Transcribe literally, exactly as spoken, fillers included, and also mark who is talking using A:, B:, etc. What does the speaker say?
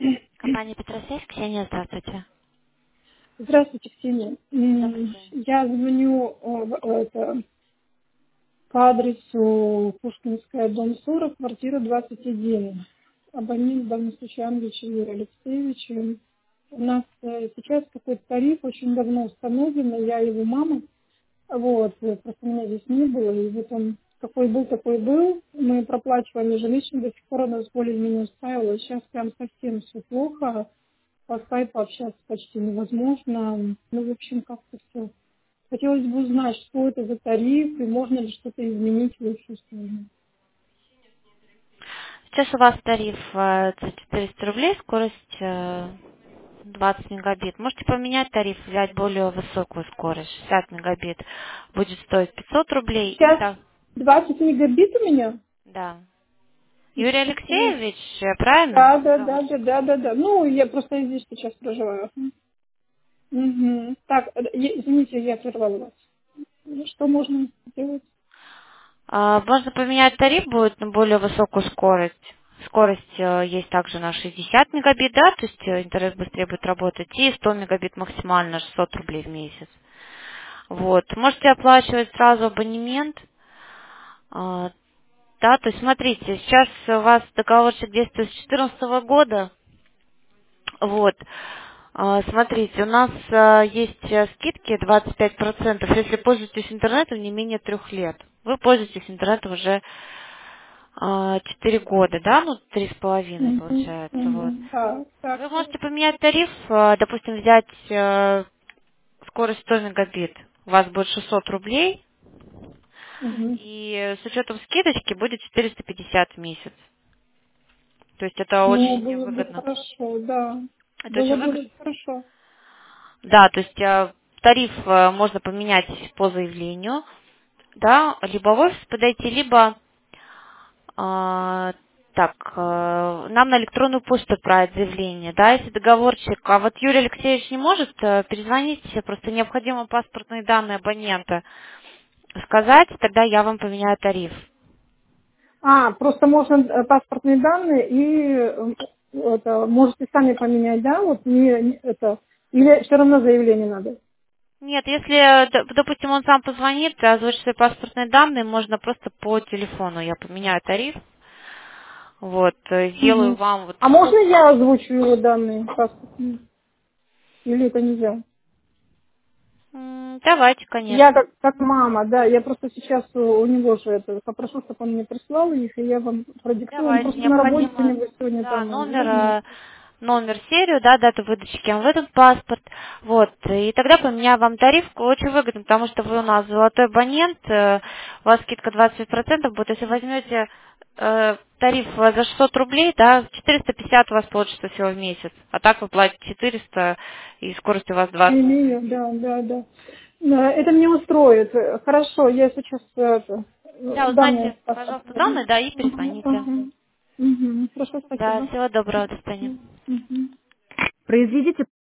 A: Компания Петросвязь, Ксения, здравствуйте.
B: Здравствуйте, Ксения.
A: Добрый
B: М,
A: день.
B: Я звоню э, в- это, по адресу Пушкинская, дом сорок, квартира двадцать один. Абонент в данном случае Ангелич Юрий Алексеевич. У нас э, сейчас какой-то тариф очень давно установлен, и я его мама. Вот, э, просто меня здесь не было, и вот он какой был, такой был. Мы проплачивали жилищно, до сих пор у нас более-менее устраивало. Сейчас прям совсем все плохо. По скайпу общаться почти невозможно. Ну, в общем, как-то все. Хотелось бы узнать, что это за тариф, и можно ли что-то изменить в лучшую сторону.
A: Сейчас у вас тариф э, за четыреста рублей, скорость э, двадцать мегабит. Можете поменять тариф, взять более высокую скорость, шестьдесят мегабит. Будет стоить пятьсот рублей. И
B: Сейчас
A: так,
B: двадцать мегабит у меня?
A: да. Юрий
B: Тысяча триста.
A: Алексеевич, э, правильно
B: Да,
A: вас
B: да, да,
A: зовут?
B: да, да, да, да. Ну, я просто здесь сейчас проживаю. Угу. Так, э, я- извините, я прервала вас. Ну, что можно сделать?
A: А, Можно поменять тариф, будет на более высокую скорость. Скорость э, есть также на шестьдесят мегабит, да, то есть э, интернет быстрее будет работать, и сто мегабит максимально, шестьсот рублей в месяц. Вот. Можете оплачивать сразу абонемент. А, Да, то есть смотрите, сейчас у вас договорчик действует с две тысячи четырнадцатого года. Вот. А, Смотрите, у нас а, есть а, скидки двадцать пять процентов, если пользуетесь интернетом не менее трех лет. Вы пользуетесь интернетом уже а, четыре года, да, ну три с половиной
B: Угу,
A: получается, вот.
B: угу. Так, так,
A: Вы
B: так.
A: можете поменять тариф, а, допустим, взять а, скорость сто мегабит, у вас будет шестьсот рублей,
B: Угу.
A: и с учетом скидочки будет четыреста пятьдесят в месяц. То есть это
B: Ну,
A: очень
B: было бы
A: выгодно.
B: хорошо, да.
A: Это
B: Было
A: очень
B: бы
A: выгодно.
B: хорошо.
A: Да, то есть э, тариф э, можно поменять по заявлению, да, либо в офис подойти, либо э, так, э, нам на электронную почту отправить заявление, да, если договорчик. А вот Юрий Алексеевич не может, э, перезвоните, просто необходимо паспортные данные абонента сказать, тогда я вам поменяю тариф.
B: А, просто можно э, паспортные данные и э, это, можете сами поменять, да? Вот не, не- это или все равно заявление надо.
A: Нет, если, э, д- допустим, он сам позвонит, озвучит свои паспортные данные, можно просто по телефону, я поменяю тариф, вот, э, сделаю
B: Мгм.
A: вам вот.
B: А можно я озвучу его данные паспортные? Или это нельзя?
A: М, Давайте,
B: Я
A: конечно.
B: как, как мама, да, я просто сейчас у, у него же это попрошу, чтобы он мне прислал их, и я вам продиктую. Он
A: Давайте.
B: просто на работе у
A: Необходимо,
B: него сегодня
A: да,
B: там
A: номер,
B: экзамен.
A: э, номер, серию, да, дату выдачи кем выдан паспорт. Вот. И тогда поменяю вам тариф очень выгодно, потому что вы у нас золотой абонент, э, у вас скидка двадцать пять процентов будет. Если возьмете э, тариф за шестьсот рублей, да, четыреста пятьдесят у вас получится всего в месяц. А так вы платите четыреста, и скорость у вас двадцать.
B: Имею, да, да, да. Да, это мне устроит. Э, Хорошо, я сейчас э, это, э,
A: Да,
B: данные
A: узнайте, пожалуйста,
B: паспортные.
A: данные, да, и
B: Ага,
A: перезвоните.
B: ага. Мгм. Хорошо,
A: Да,
B: спасибо.
A: всего доброго, до свидания.
B: Мгм. Произведите